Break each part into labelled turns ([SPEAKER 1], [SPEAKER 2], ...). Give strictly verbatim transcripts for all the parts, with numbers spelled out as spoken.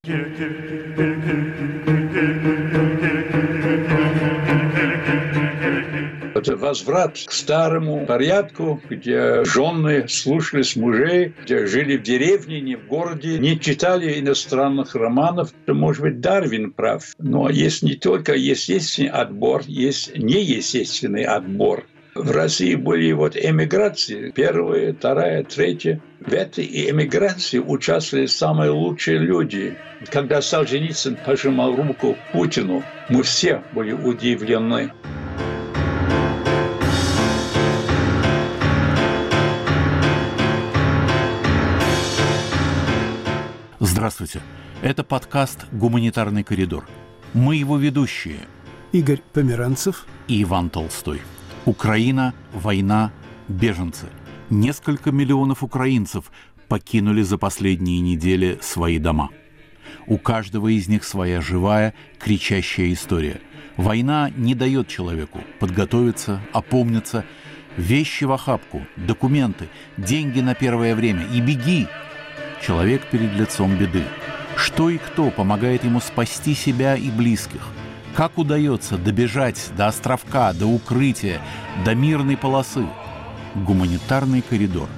[SPEAKER 1] Это возврат к старому порядку, где жены слушались мужей, где жили в деревне, не в городе, не читали иностранных романов. Это, может быть, Дарвин прав. Но есть не только естественный отбор, есть неестественный отбор. В России были вот эмиграции, первая, вторая, третья. В этой эмиграции участвовали самые лучшие люди. Когда Солженицын пожимал руку Путину, мы все были удивлены.
[SPEAKER 2] Здравствуйте. Это подкаст «Гуманитарный коридор». Мы его ведущие.
[SPEAKER 3] Игорь Померанцев
[SPEAKER 2] и Иван Толстой. Украина, война, беженцы. Несколько миллионов украинцев покинули за последние недели свои дома. У каждого из них своя живая, кричащая история. Война не дает человеку подготовиться, опомниться. Вещи в охапку, документы, деньги на первое время и беги. Человек перед лицом беды. Что и кто помогает ему спасти себя и близких? Как удается добежать до островка, до укрытия, до мирной полосы? Гуманитарный коридор.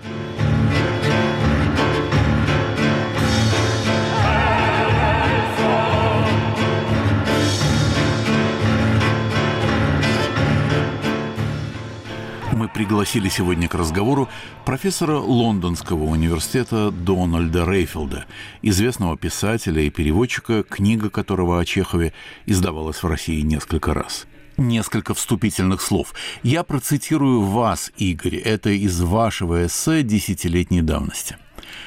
[SPEAKER 2] Мы пригласили сегодня к разговору профессора Лондонского университета Дональда Рейфилда, известного писателя и переводчика, книга которого о Чехове издавалась в России несколько раз. Несколько вступительных слов. Я процитирую вас, Игорь, это из вашего эссе десятилетней давности.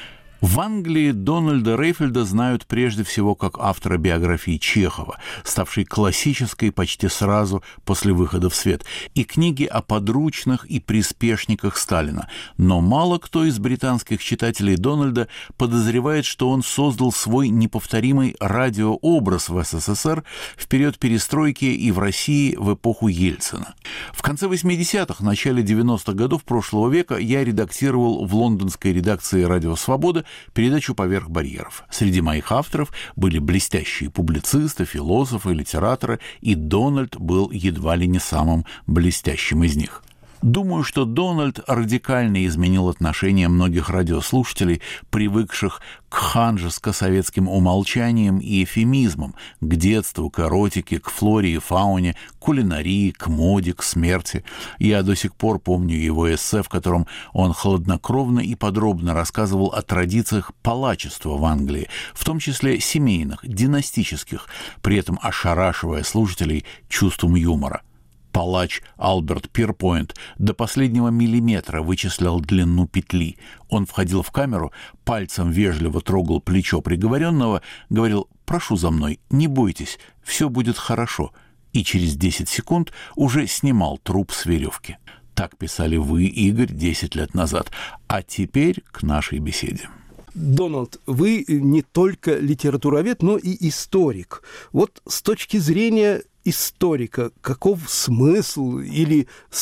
[SPEAKER 2] В Англии Дональда Рейфилда знают прежде всего как автора биографии Чехова, ставшей классической почти сразу после выхода в свет, и книги о подручных и приспешниках Сталина. Но мало кто из британских читателей Дональда подозревает, что он создал свой неповторимый радиообраз в СССР в период перестройки и в России в эпоху Ельцина. В конце восьмидесятых, начале девяностых годов прошлого века я редактировал в лондонской редакции «Радио Свобода» передачу «Поверх барьеров». Среди моих авторов были блестящие публицисты, философы, литераторы, и Дональд был едва ли не самым блестящим из них. Думаю, что Дональд радикально изменил отношение многих радиослушателей, привыкших к ханжеско-советским умолчаниям и эвфемизмам, к детству, к эротике, к флоре и фауне, к кулинарии, к моде, к смерти. Я до сих пор помню его эссе, в котором он хладнокровно и подробно рассказывал о традициях палачества в Англии, в том числе семейных, династических, при этом ошарашивая слушателей чувством юмора. Палач Альберт Пирпойнт до последнего миллиметра вычислял длину петли. Он входил в камеру, пальцем вежливо трогал плечо приговоренного, говорил: «Прошу за мной, не бойтесь, все будет хорошо», и через десять секунд уже снимал труп с веревки. Так писали вы, Игорь, десять лет назад. А теперь к нашей беседе.
[SPEAKER 3] Дональд, вы не только литературовед, но и историк. Вот с точки зрения историка, каков смысл или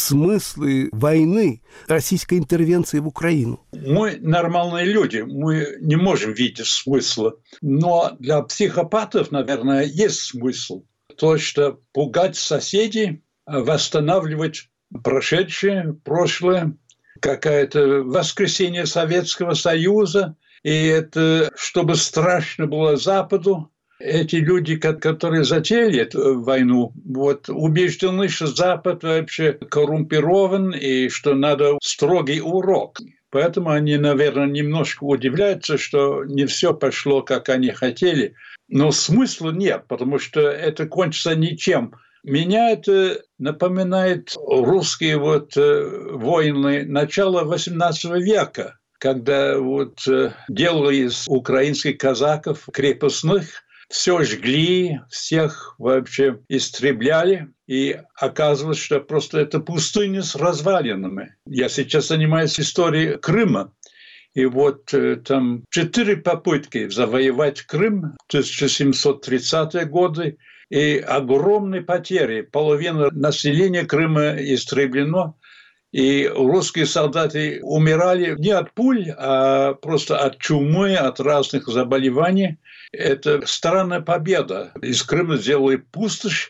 [SPEAKER 3] смыслы войны, российской интервенции в Украину?
[SPEAKER 1] Мы нормальные люди, мы не можем видеть смысла. Но для психопатов, наверное, есть смысл. То, что пугать соседей, восстанавливать прошедшее, прошлое, какое-то воскресение Советского Союза, и это, чтобы страшно было Западу. Эти люди, которые затеяли эту войну, вот, убеждены, что Запад вообще коррумпирован и что надо строгий урок. Поэтому они, наверное, немножко удивляются, что не все пошло, как они хотели. Но смысла нет, потому что это кончится ничем. Меня это напоминает русские вот войны начала восемнадцатого века, когда вот делали из украинских казаков крепостных, все жгли, всех вообще истребляли, и оказывалось, что просто это пустыня с развалинами. Я сейчас занимаюсь историей Крыма, и вот там четыре попытки завоевать Крым в тысяча семьсот тридцатые годы, и огромные потери. Половина населения Крыма истреблено, И русские солдаты умирали не от пуль, а просто от чумы, от разных заболеваний. Это странная победа. Из Крыма сделали пустошь,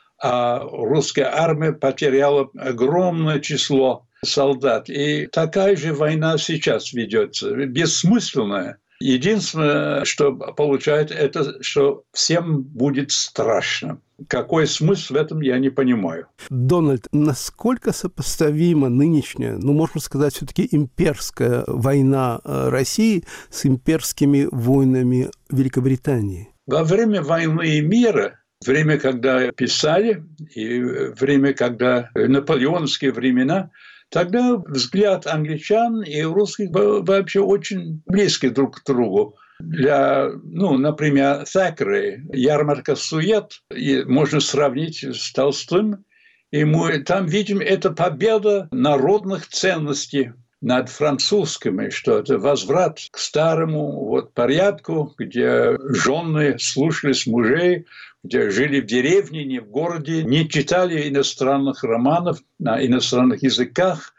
[SPEAKER 1] а русская армия потеряла огромное число солдат. И такая же война сейчас ведется, бессмысленная. Единственное, что получает, это, что всем будет страшно. Какой смысл в этом, я не понимаю.
[SPEAKER 3] Дональд, насколько сопоставима нынешняя, ну, можно сказать, все-таки имперская война России с имперскими войнами Великобритании?
[SPEAKER 1] Во время войны и мира, время, когда писали, и время, когда наполеоновские времена, тогда взгляд англичан и русских был вообще очень близкий друг к другу. Для, ну, например, Thackeray «Ярмарка сует» и можно сравнить с Толстым. И мы там видим, это победа народных ценностей над французскими, что это возврат к старому вот порядку, где жены слушались мужей, где жили в деревне, не в городе, не читали иностранных романов на иностранных языках,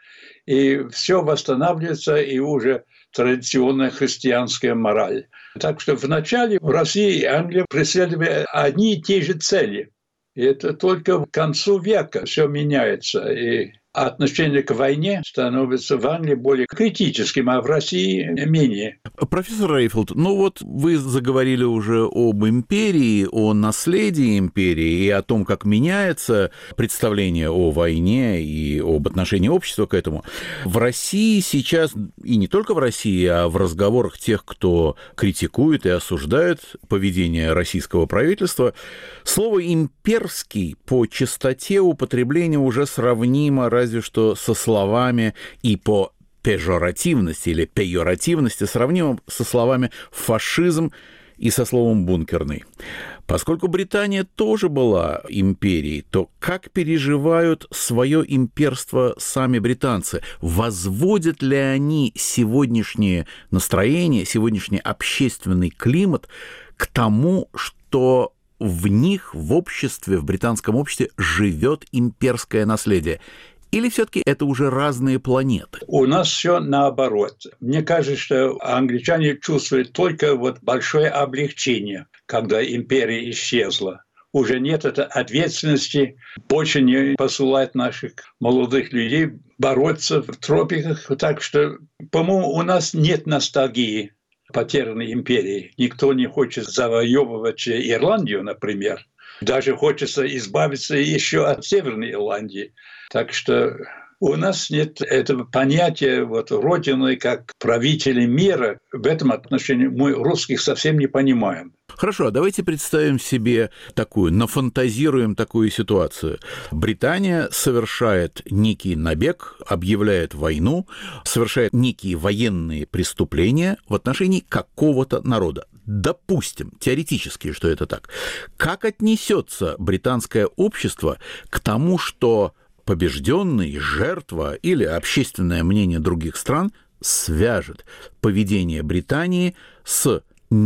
[SPEAKER 1] и все восстанавливается, и уже традиционная христианская мораль. Так что вначале в России и Англии преследовали одни и те же цели. И это только к концу века все меняется. И отношение к войне становится в Англии более критическим, а в России менее.
[SPEAKER 2] Профессор Рейфилд, ну вот вы заговорили уже об империи, о наследии империи и о том, как меняется представление о войне и об отношении общества к этому. В России сейчас, и не только в России, а в разговорах тех, кто критикует и осуждает поведение российского правительства, слово «имперский» по частоте употребления уже сравнимо разве что со словами и по пежоративности или пейоративности сравнимо со словами «фашизм» и со словом «бункерный». Поскольку Британия тоже была империей, то как переживают свое имперство сами британцы? Возводят ли они сегодняшнее настроение, сегодняшний общественный климат к тому, что в них, в обществе, в британском обществе живет имперское наследие? Или все-таки это уже разные планеты?
[SPEAKER 1] У нас все наоборот. Мне кажется, что англичане чувствуют только вот большое облегчение, когда империя исчезла. Уже нет этой ответственности, больше не посылать наших молодых людей бороться в тропиках. Так что, по-моему, у нас нет ностальгии потерянной империи. Никто не хочет завоевывать Ирландию, например. Даже хочется избавиться еще от Северной Ирландии. Так что у нас нет этого понятия вот, родины как правители мира. В этом отношении мы русских совсем не понимаем.
[SPEAKER 2] Хорошо, а давайте представим себе такую, нафантазируем такую ситуацию. Британия совершает некий набег, объявляет войну, совершает некие военные преступления в отношении какого-то народа. Допустим, теоретически, что это так. Как отнесется британское общество к тому, что побежденный, жертва или общественное мнение других стран свяжет поведение Британии с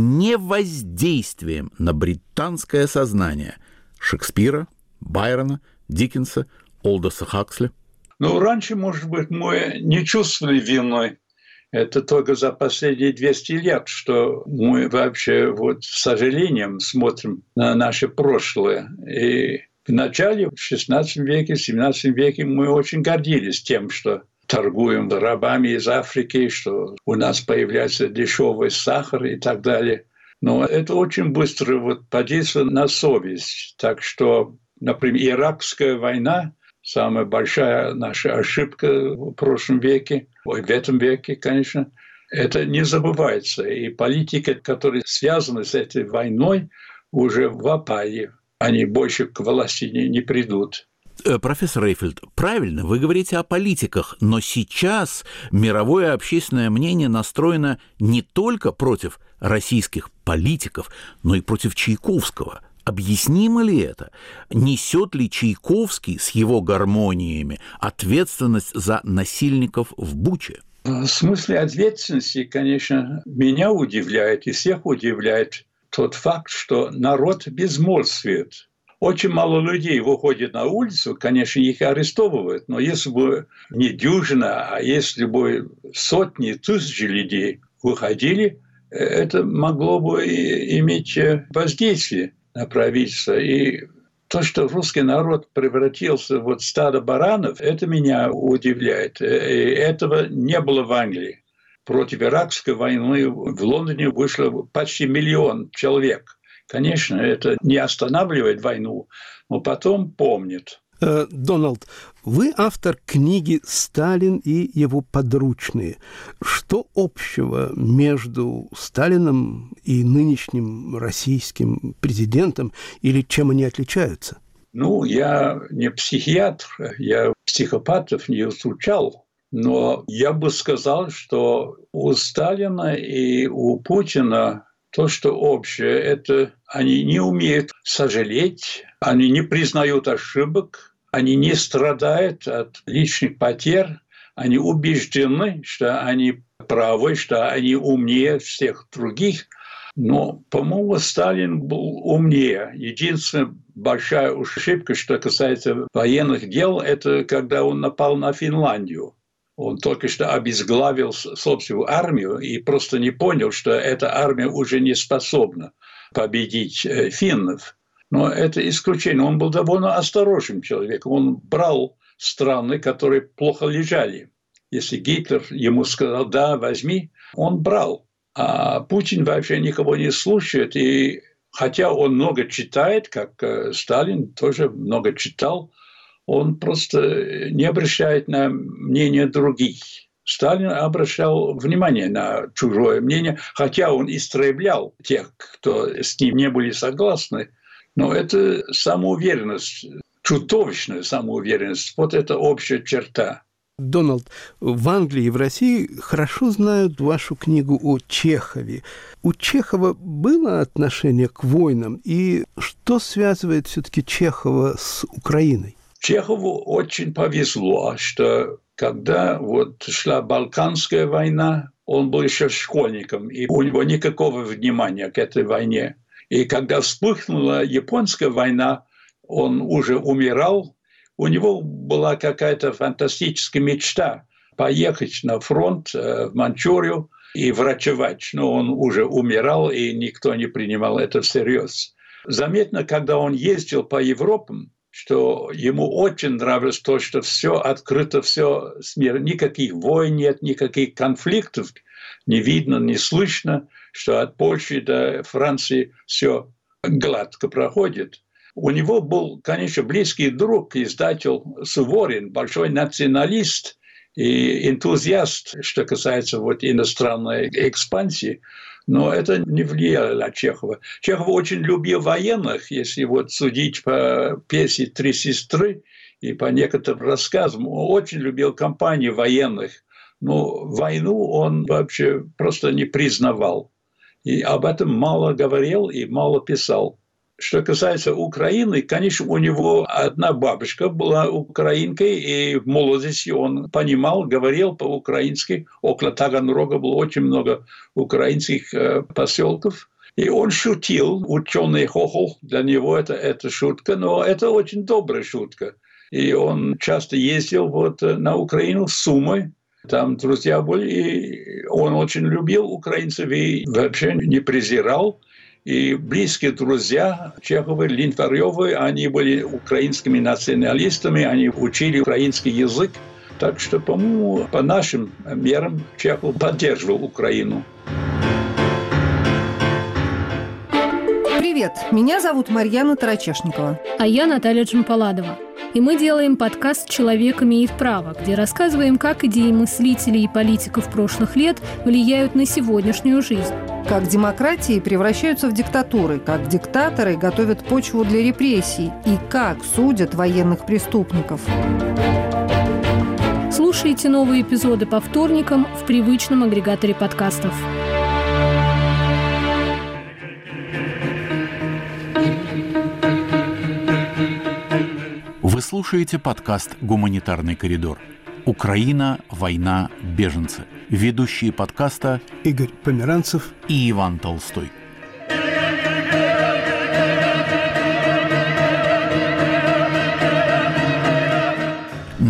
[SPEAKER 2] невоздействием на британское сознание Шекспира, Байрона, Диккенса, Олдоса Хаксли?
[SPEAKER 1] Ну, раньше, может быть, мы не чувствовали вины. Это только за последние двести лет, что мы вообще вот с сожалением смотрим на наше прошлое. И в начале, в шестнадцатом веке, в семнадцатом веке мы очень гордились тем, что торгуем рабами из Африки, что у нас появляется дешевый сахар и так далее. Но это очень быстро вот подействовало на совесть. Так что, например, Иракская война, самая большая наша ошибка в прошлом веке, ой, в этом веке, конечно, это не забывается. И политика, которая связана с этой войной, уже в опале. Они больше к власти не, не придут.
[SPEAKER 2] Профессор Рейфилд, правильно, вы говорите о политиках, но сейчас мировое общественное мнение настроено не только против российских политиков, но и против Чайковского. Объяснимо ли это? Несет ли Чайковский с его гармониями ответственность за насильников в Буче?
[SPEAKER 1] В смысле ответственности, конечно, меня удивляет и всех удивляет тот факт, что народ безмолвствует. Очень мало людей выходит на улицу, конечно, их арестовывают, но если бы не дюжина, а если бы сотни, тысячи людей выходили, это могло бы иметь воздействие на правительство. И то, что русский народ превратился в вот стадо баранов, это меня удивляет. И этого не было в Англии. Против иракской войны в Лондоне вышло почти миллион человек. Конечно, это не останавливает войну, но потом помнит.
[SPEAKER 3] Дональд, вы автор книги «Сталин и его подручные». Что общего между Сталином и нынешним российским президентом, или чем они отличаются?
[SPEAKER 1] Ну, я не психиатр, я психопатов не изучал, но я бы сказал, что у Сталина и у Путина то, что общее, это они не умеют сожалеть, они не признают ошибок, они не страдают от личных потерь, они убеждены, что они правы, что они умнее всех других. Но, по-моему, Сталин был умнее. Единственная большая ошибка, что касается военных дел, это когда он напал на Финляндию. Он только что обезглавил собственную армию и просто не понял, что эта армия уже не способна победить финнов. Но это исключение. Он был довольно осторожным человеком. Он брал страны, которые плохо лежали. Если Гитлер ему сказал «да, возьми», он брал. А Путин вообще никого не слушает. И хотя он много читает, как Сталин тоже много читал, он просто не обращает на мнение других. Сталин обращал внимание на чужое мнение, хотя он истреблял тех, кто с ним не были согласны. Но это самоуверенность, чудовищная самоуверенность. Вот это общая черта.
[SPEAKER 3] Дональд, в Англии и в России хорошо знают вашу книгу о Чехове. У Чехова было отношение к войнам? И что связывает все-таки Чехова с Украиной?
[SPEAKER 1] Чехову очень повезло, что когда вот шла Балканская война, он был еще школьником, и у него никакого внимания к этой войне. И когда вспыхнула Японская война, он уже умирал, у него была какая-то фантастическая мечта поехать на фронт в Маньчжурию и врачевать, но он уже умирал, и никто не принимал это всерьез. Заметно, когда он ездил по Европам, что ему очень нравилось то, что все открыто, все с миром. Никаких войн нет, никаких конфликтов не видно, не слышно, что от Польши до Франции все гладко проходит. У него был, конечно, близкий друг, издатель Суворин, большой националист и энтузиаст, что касается вот иностранной экспансии. Но это не влияло на Чехова. Чехов очень любил военных, если вот судить по пьесе «Три сестры» и по некоторым рассказам. Он очень любил кампании военных, но войну он вообще просто не признавал. И об этом мало говорил и мало писал. Что касается Украины, конечно, у него одна бабушка была украинкой, и в молодости он понимал, говорил по-украински. Около Таганрога было очень много украинских э, поселков. И он шутил, ученый хохол, для него это, это шутка, но это очень добрая шутка. И он часто ездил вот на Украину с Сумой, там друзья были, и он очень любил украинцев и вообще не презирал. И близкие друзья Чеховы, Линтварёвы, они были украинскими националистами, они учили украинский язык. Так что, по-моему, по нашим мерам Чехов поддерживал Украину.
[SPEAKER 4] Привет, меня зовут Марьяна Тарачешникова.
[SPEAKER 5] А я Наталья Джампаладова. И мы делаем подкаст «Человек имеет право», где рассказываем, как идеи мыслителей и политиков прошлых лет влияют на сегодняшнюю жизнь.
[SPEAKER 4] Как демократии превращаются в диктатуры, как диктаторы готовят почву для репрессий и как судят военных преступников.
[SPEAKER 5] Слушайте новые эпизоды по вторникам в привычном агрегаторе подкастов.
[SPEAKER 2] Вы слушаете подкаст «Гуманитарный коридор». Украина, война, беженцы. Ведущие подкаста
[SPEAKER 3] Игорь Померанцев
[SPEAKER 2] и Иван Толстой.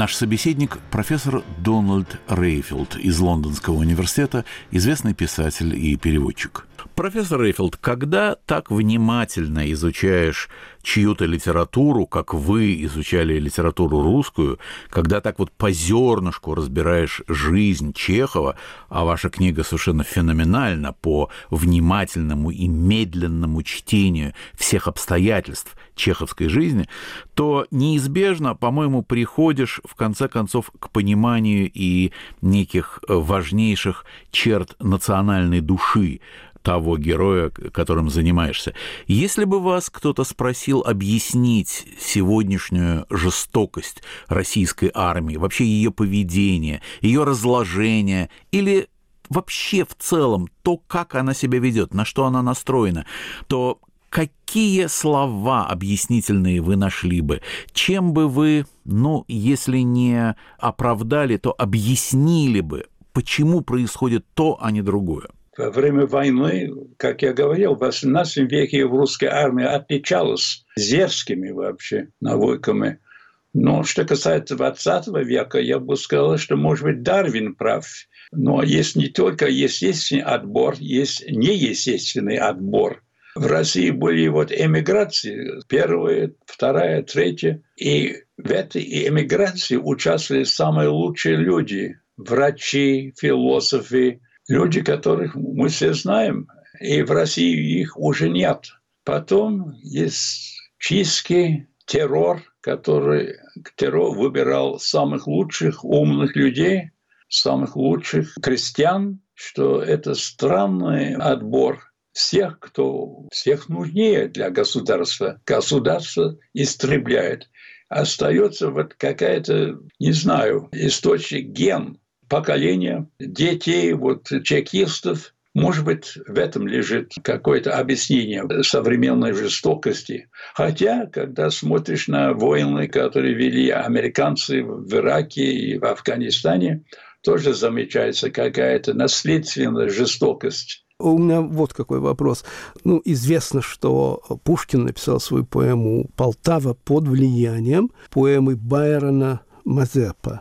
[SPEAKER 2] Наш собеседник – профессор Дональд Рейфилд из Лондонского университета, известный писатель и переводчик. Профессор Рейфилд, когда так внимательно изучаешь чью-то литературу, как вы изучали литературу русскую, когда так вот по зернышку разбираешь жизнь Чехова, а ваша книга совершенно феноменальна по внимательному и медленному чтению всех обстоятельств чеховской жизни, то неизбежно, по-моему, приходишь в конце концов к пониманию и неких важнейших черт национальной души того героя, которым занимаешься. Если бы вас кто-то спросил объяснить сегодняшнюю жестокость российской армии, вообще ее поведение, ее разложение или вообще в целом то, как она себя ведет, на что она настроена, то какие слова объяснительные вы нашли бы? Чем бы вы, ну, если не оправдали, то объяснили бы, почему происходит то, а не другое?
[SPEAKER 1] Во время войны, как я говорил, в восемнадцатом веке в русской армии отличалась зверскими вообще навыками. Но что касается двадцатого века, я бы сказал, что, может быть, Дарвин прав. Но есть не только естественный отбор, есть неестественный отбор. В России были вот эмиграции, первая, вторая, третья. И в этой эмиграции участвовали самые лучшие люди. Врачи, философы, люди, которых мы все знаем, и в России их уже нет. Потом есть чистки, террор, который террор выбирал самых лучших, умных людей, самых лучших крестьян, что это странный отбор всех, кто всех нужнее для государства. Государство истребляет. Остается вот какая-то, не знаю, источник ген, поколения детей, вот, чекистов. Может быть, в этом лежит какое-то объяснение современной жестокости. Хотя, когда смотришь на войны, которые вели американцы в Ираке и в Афганистане, тоже замечается какая-то наследственная жестокость.
[SPEAKER 3] У меня вот какой вопрос. Ну, известно, что Пушкин написал свою поэму «Полтава» под влиянием поэмы Байрона «Мазепа».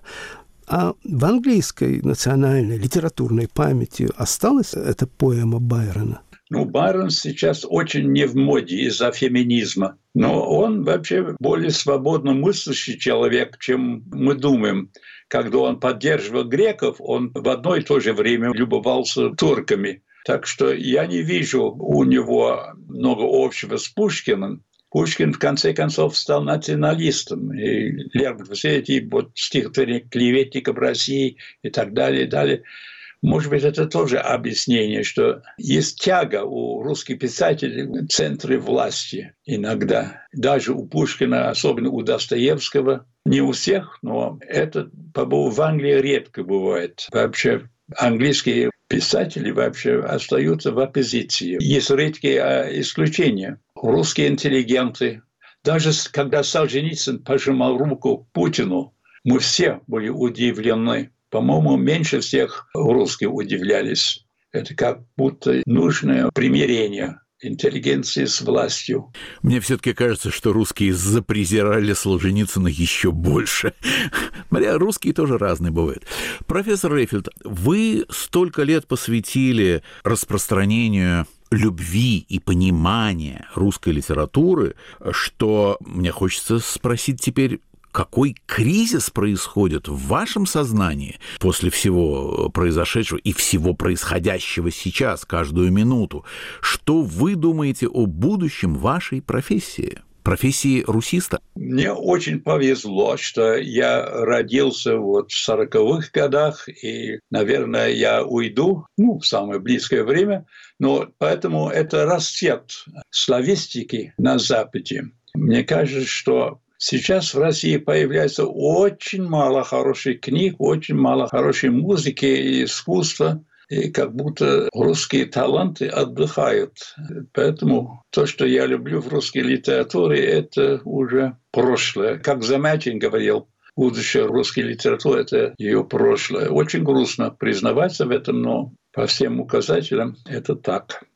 [SPEAKER 3] А в английской национальной литературной памяти осталась эта поэма Байрона?
[SPEAKER 1] Ну, Байрон сейчас очень не в моде из-за феминизма. Но он вообще более свободно мыслящий человек, чем мы думаем. Когда он поддерживал греков, он в одно и то же время любовался турками. Так что я не вижу у него много общего с Пушкиным. Пушкин, в конце концов, стал националистом. И все эти вот стихотворения клеветников России и так далее, и далее. Может быть, это тоже объяснение, что есть тяга у русских писателей в центре власти иногда. Даже у Пушкина, особенно у Достоевского. Не у всех, но это, по-моему, в Англии редко бывает. Вообще английские писатели вообще остаются в оппозиции. Есть редкие исключения. Русские интеллигенты. Даже когда Солженицын пожимал руку Путину, мы все были удивлены. По-моему, меньше всех русские удивлялись. Это как будто нужное примирение интеллигенции с властью.
[SPEAKER 2] Мне все-таки кажется, что русские запрезирали Солженицына еще больше. Смотря, русские тоже разные бывают. Профессор Рейфилд, вы столько лет посвятили распространению любви и понимания русской литературы, что мне хочется спросить теперь, какой кризис происходит в вашем сознании после всего произошедшего и всего происходящего сейчас, каждую минуту? Что вы думаете о будущем вашей профессии, профессии русиста?
[SPEAKER 1] Мне очень повезло, что я родился вот в сороковых годах, и, наверное, я уйду ну, в самое близкое время, но поэтому это расцвет славистики на Западе. Мне кажется, что сейчас в России появляется очень мало хороших книг, очень мало хорошей музыки и искусства, и как будто русские таланты отдыхают. Поэтому то, что я люблю в русской литературе, это уже прошлое. Как Замятин говорил, будущее русской литературы – это ее прошлое. Очень грустно признаваться в этом, но по всем указателям это так.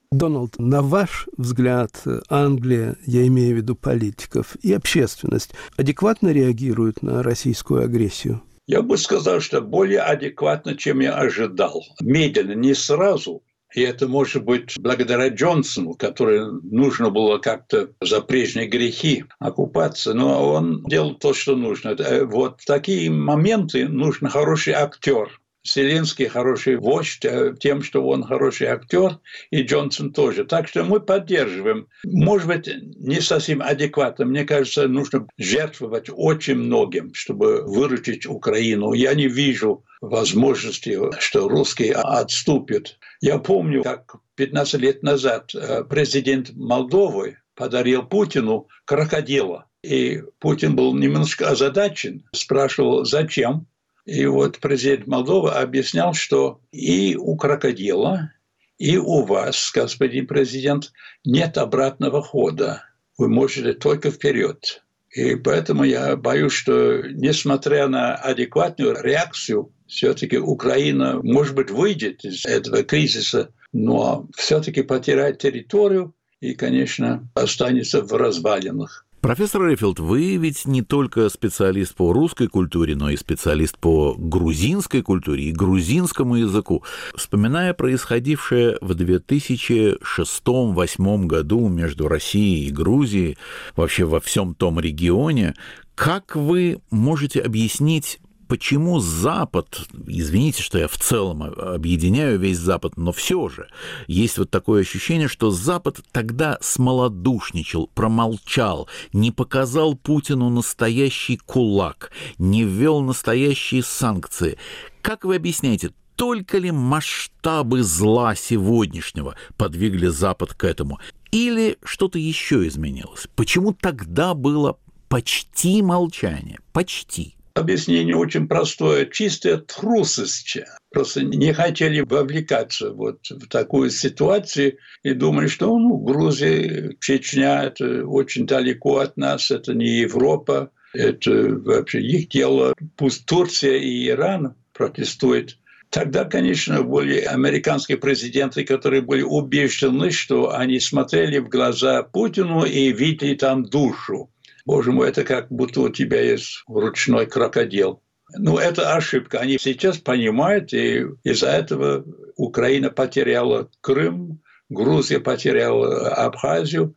[SPEAKER 3] Дональд, на ваш взгляд, Англия, я имею в виду политиков, и общественность адекватно реагируют на российскую агрессию?
[SPEAKER 1] Я бы сказал, что более адекватно, чем я ожидал. Медленно, не сразу. И это может быть благодаря Джонсону, который нужно было как-то за прежние грехи окупаться. Но он делал то, что нужно. Вот в такие моменты нужен хороший актер. Зеленский хороший вождь тем, что он хороший актер, и Джонсон тоже. Так что мы поддерживаем. Может быть, не совсем адекватно. Мне кажется, нужно жертвовать очень многим, чтобы выручить Украину. Я не вижу возможности, что русские отступят. Я помню, как пятнадцать лет назад президент Молдовы подарил Путину крокодила. И Путин был немножко озадачен, спрашивал, зачем. И вот президент Молдовы объяснял, что и у крокодила, и у вас, господин президент, нет обратного хода. Вы можете только вперед. И поэтому я боюсь, что, несмотря на адекватную реакцию, все-таки Украина, может быть, выйдет из этого кризиса, но все-таки потеряет территорию и, конечно, останется в развалинах.
[SPEAKER 2] Профессор Рейфелд, вы ведь не только специалист по русской культуре, но и специалист по грузинской культуре и грузинскому языку. Вспоминая происходившее в две тысячи шестом — две тысячи восьмом году между Россией и Грузией, вообще во всем том регионе, как вы можете объяснить, почему Запад, извините, что я в целом объединяю весь Запад, но все же есть вот такое ощущение, что Запад тогда смолодушничал, промолчал, не показал Путину настоящий кулак, не ввел настоящие санкции. Как вы объясняете, только ли масштабы зла сегодняшнего подвигли Запад к этому? Или что-то еще изменилось? Почему тогда было почти молчание? Почти.
[SPEAKER 1] Объяснение очень простое. Чистая трусость. Просто не хотели вовлекаться вот в такую ситуацию и думали, что ну, Грузия, Чечня – это очень далеко от нас, это не Европа, это вообще их дело. Пусть Турция и Иран протестуют. Тогда, конечно, были американские президенты, которые были убеждены, что они смотрели в глаза Путину и видели там душу. Боже мой, это как будто у тебя есть ручной крокодил. Ну, это ошибка. Они сейчас понимают, и из-за этого Украина потеряла Крым, Грузия потеряла Абхазию,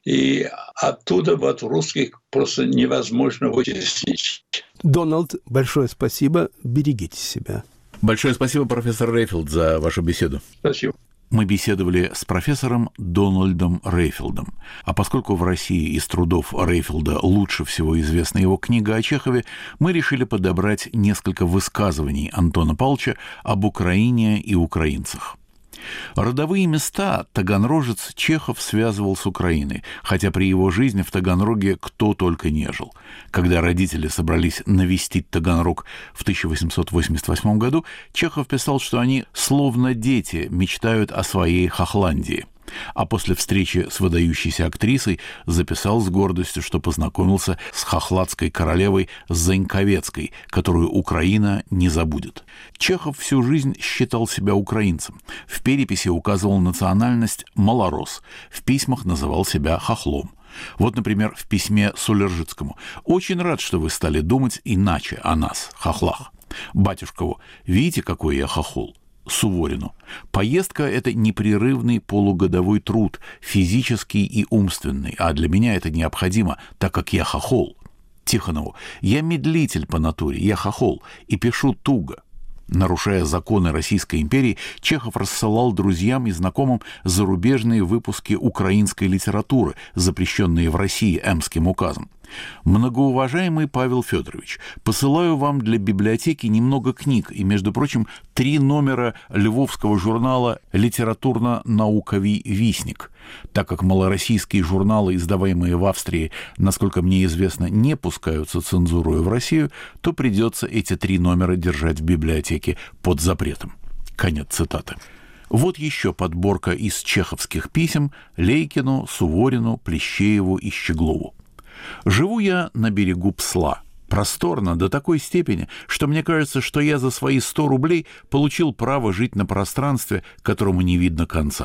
[SPEAKER 1] и оттуда вот русских просто невозможно вытеснить.
[SPEAKER 3] Дональд, большое спасибо. Берегите себя.
[SPEAKER 2] Большое спасибо, профессор Рейфелд, за вашу беседу.
[SPEAKER 1] Спасибо.
[SPEAKER 2] Мы беседовали с профессором Дональдом Рейфелдом. А поскольку в России из трудов Рейфелда лучше всего известна его книга о Чехове, мы решили подобрать несколько высказываний Антона Павловича об Украине и украинцах. Родовые места таганрожец Чехов связывал с Украиной, хотя при его жизни в Таганроге кто только не жил. Когда родители собрались навестить Таганрог в тысяча восемьсот восемьдесят восьмом году, Чехов писал, что они, словно дети, мечтают о своей Хохландии. А после встречи с выдающейся актрисой записал с гордостью, что познакомился с хохладской королевой Заньковецкой, которую Украина не забудет. Чехов всю жизнь считал себя украинцем. В переписи указывал национальность малорос, в письмах называл себя хохлом. Вот, например, в письме Сулержицкому: «Очень рад, что вы стали думать иначе о нас, хохлах». Батюшкову: «Видите, какой я хохол». Суворину: «Поездка – это непрерывный полугодовой труд, физический и умственный, а для меня это необходимо, так как я хохол». Тихонову: «Я медлитель по натуре, я хохол и пишу туго». Нарушая законы Российской империи, Чехов рассылал друзьям и знакомым зарубежные выпуски украинской литературы, запрещенные в России Эмским указом. «Многоуважаемый Павел Федорович, посылаю вам для библиотеки немного книг и, между прочим, три номера львовского журнала «Литературно-науковый вестник». Так как малороссийские журналы, издаваемые в Австрии, насколько мне известно, не пускаются цензурой в Россию, то придется эти три номера держать в библиотеке под запретом». Конец цитаты. Вот еще подборка из чеховских писем Лейкину, Суворину, Плещееву и Щеглову. «Живу я на берегу Псла. Просторно до такой степени, что мне кажется, что я за свои сто рублей получил право жить на пространстве, которому не видно конца.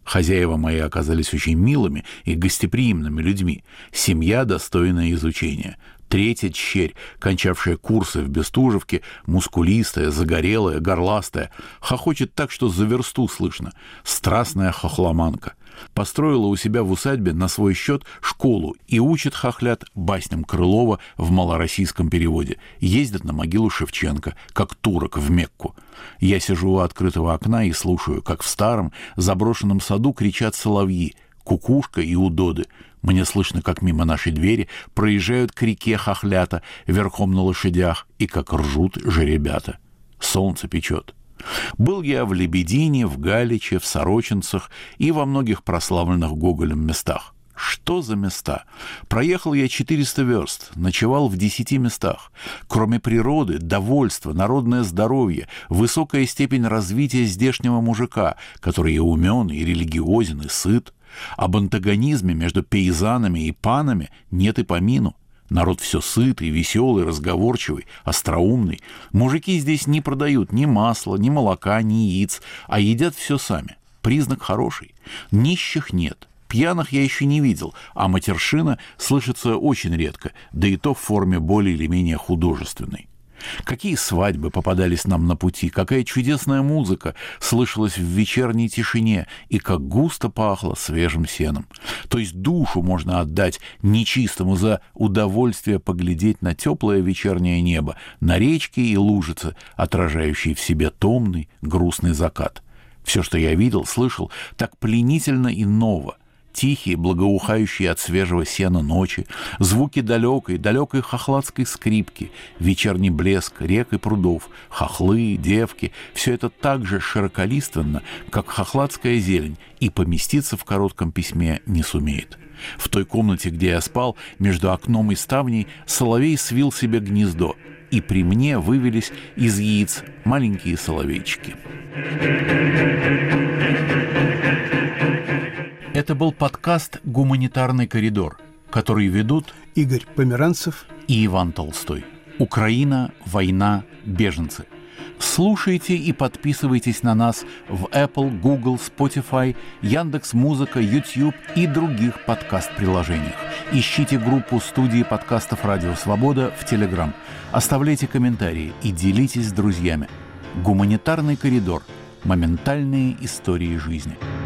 [SPEAKER 2] Хозяева мои оказались очень милыми и гостеприимными людьми. Семья, достойная изучения. Третья черь, кончавшая курсы в Бестужевке, мускулистая, загорелая, горластая, хохочет так, что за версту слышно. Страстная хохломанка. Построила у себя в усадьбе на свой счет школу и учит хохлят басням Крылова в малороссийском переводе. Ездят на могилу Шевченко, как турок в Мекку. Я сижу у открытого окна и слушаю, как в старом заброшенном саду кричат соловьи, кукушка и удоды. Мне слышно, как мимо нашей двери проезжают к реке хохлята верхом на лошадях и как ржут жеребята. Солнце печет. Был я в Лебедине, в Галиче, в Сорочинцах и во многих прославленных Гоголем местах. Что за места? Проехал я четыреста верст, ночевал в десяти местах. Кроме природы, довольства, народное здоровье, высокая степень развития здешнего мужика, который и умен, и религиозен, и сыт. Об антагонизме между пейзанами и панами нет и помину. Народ все сытый, веселый, разговорчивый, остроумный. Мужики здесь не продают ни масла, ни молока, ни яиц, а едят все сами. Признак хороший. Нищих нет. Пьяных я еще не видел, а матершина слышится очень редко, да и то в форме более или менее художественной. Какие свадьбы попадались нам на пути, какая чудесная музыка слышалась в вечерней тишине и как густо пахло свежим сеном. То есть душу можно отдать нечистому за удовольствие поглядеть на теплое вечернее небо, на речки и лужицы, отражающие в себе томный, грустный закат. Все, что я видел, слышал, так пленительно и ново. Тихие, благоухающие от свежего сена ночи, звуки далекой, далекой хохладской скрипки, вечерний блеск рек и прудов, хохлы, девки — все это так же широколиственно, как хохладская зелень, и поместиться в коротком письме не сумеет. В той комнате, где я спал, между окном и ставней, соловей свил себе гнездо, и при мне вывелись из яиц маленькие соловейчики. Это был подкаст «Гуманитарный коридор», который ведут
[SPEAKER 3] Игорь Померанцев
[SPEAKER 2] и Иван Толстой. Украина, война, беженцы. Слушайте и подписывайтесь на нас в Apple, Google, Spotify, Яндекс.Музыка, YouTube и других подкаст-приложениях. Ищите группу студии подкастов «Радио Свобода» в Telegram. Оставляйте комментарии и делитесь с друзьями. «Гуманитарный коридор». Моментальные истории жизни.